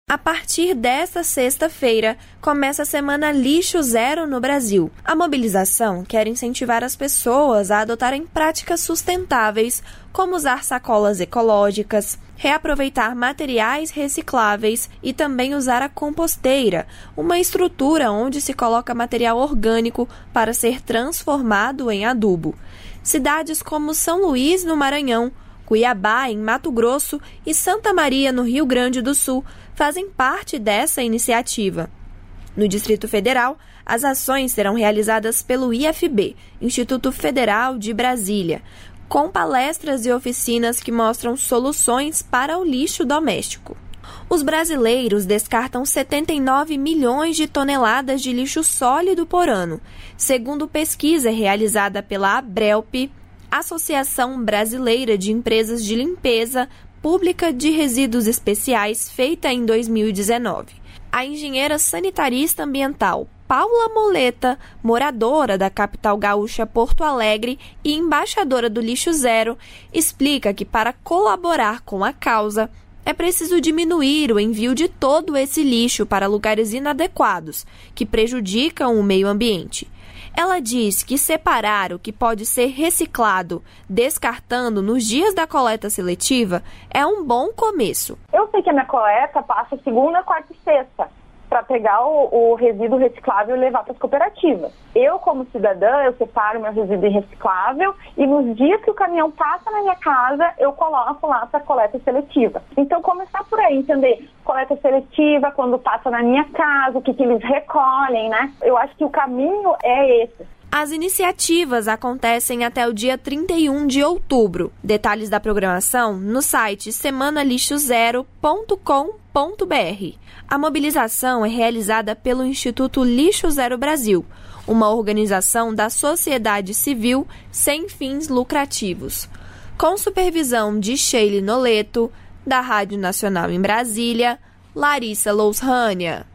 A partir desta sexta-feira, começa a Semana Lixo Zero no Brasil. A mobilização quer incentivar as pessoas a adotarem práticas sustentáveis, como usar sacolas ecológicas, reaproveitar materiais recicláveis e também usar a composteira, uma estrutura onde se coloca material orgânico para ser transformado em adubo. Cidades como São Luís, no Maranhão, Cuiabá, em Mato Grosso, e Santa Maria, no Rio Grande do Sul, fazem parte dessa iniciativa. No Distrito Federal, as ações serão realizadas pelo IFB, Instituto Federal de Brasília, com palestras e oficinas que mostram soluções para o lixo doméstico. Os brasileiros descartam 79 milhões de toneladas de lixo sólido por ano, segundo pesquisa realizada pela ABRELP, Associação Brasileira de Empresas de Limpeza Pública de Resíduos Especiais, feita em 2019. A engenheira sanitarista ambiental Paula Moleta, moradora da capital gaúcha Porto Alegre e embaixadora do Lixo Zero, explica que para colaborar com a causa, é preciso diminuir o envio de todo esse lixo para lugares inadequados, que prejudicam o meio ambiente. Ela diz que separar o que pode ser reciclado, descartando nos dias da coleta seletiva, é um bom começo. Eu sei que a minha coleta passa segunda, quarta e sexta para pegar o resíduo reciclável e levar para as cooperativas. Eu, como cidadã, eu separo meu resíduo reciclável e nos dias que o caminhão passa na minha casa, eu coloco lá para coleta seletiva. Então, começar por aí, entender coleta seletiva, quando passa na minha casa, o que eles recolhem, né? Eu acho que o caminho é esse. As iniciativas acontecem até o dia 31 de outubro. Detalhes da programação no site semanalixozero.com.br. A mobilização é realizada pelo Instituto Lixo Zero Brasil, uma organização da sociedade civil sem fins lucrativos. Com supervisão de Sheila Noleto, da Rádio Nacional em Brasília, Larissa Lousrânia.